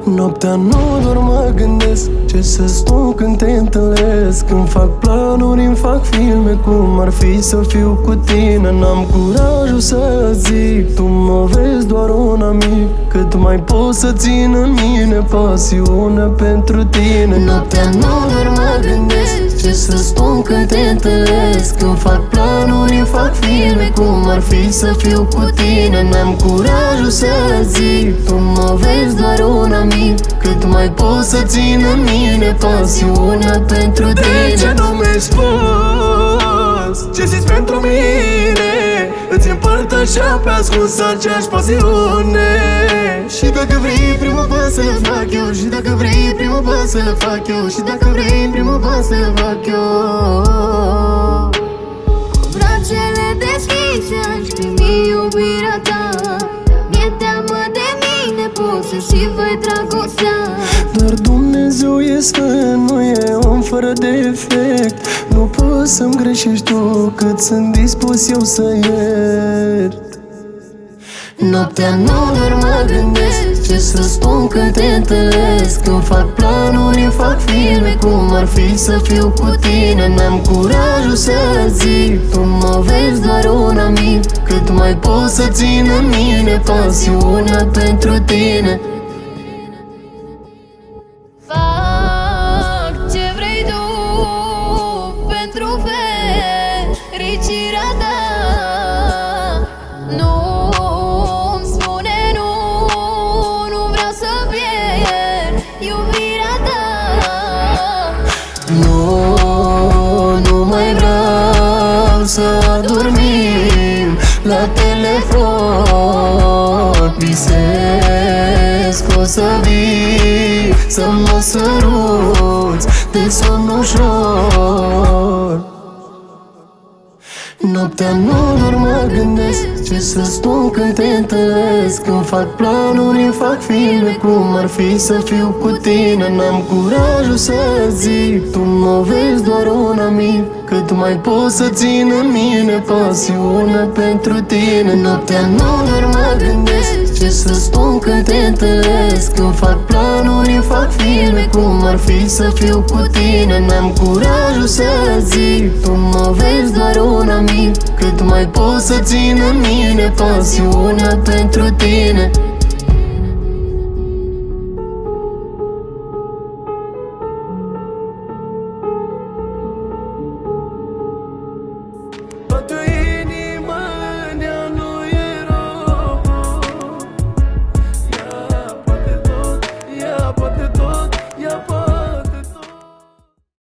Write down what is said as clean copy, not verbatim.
Noaptea nu doar mă gândesc ce să spun când te întâlnesc. Când fac planuri, îmi fac filme cum ar fi să fiu cu tine. N-am curajul să zic, tu mă vezi doar un amic. Cât mai pot să țin în mine pasiune pentru tine. Noaptea nu doar mă gândesc ce să spun când te întâlnesc. Când fac planuri, îmi fac filme cum ar fi să fiu cu tine. N-am curajul să zic, tu mă vezi doar un amic. Cât mai pot să țin în mine pasiunea pentru tine. De ce nu mi-ai spus ce simți pentru mine? Îți împărtășeam pe ascuns aceeași pasiune. Și dacă vrei primul pas să-l fac eu, și dacă vrei primul pas să-l fac eu, și dacă vrei primul pas să-l fac eu. Cu brațele deschise aș primi iubirea ta. Mi-e teamă de mine, posesivă-i dragostea. Doar Dumnezeu e sfânt, nu e om fără defect. Nu poți să-mi greșești tu cât sunt dispus eu să iert. Noaptea nu doar mă gândesc ce să spun când te întâlnesc. Când fac planuri, îmi fac filme cum ar fi să fiu cu tine. N-am curajul să zic, tu mă vezi doar un amic. Cât mai pot să țin în mine pasiunea pentru tine. Fac ce vrei tu pentru fericirea ta. Nu-mi spune nu, nu vreau să pierd iubirea ta. Nu mai vreau să adormim la telefon. Visez că o să vii să mă săruți de somn ușor. Noaptea nu doar mă gândesc ce să spun când te întâlnesc. Când fac planuri, îmi fac filme cum ar fi să fiu cu tine. N-am curajul să zic, tu mă vezi doar un amic. Cât mai pot să țin în mine pasiunea pentru tine. Noaptea nu doar mă gândesc ce să spun când te întâlnesc. Când fac planuri, îmi fac filme cum ar fi să fiu cu tine. N-am curajul să zic, tu mă vezi doar un amic. Cât mai pot să țin în mine pasiunea pentru tine.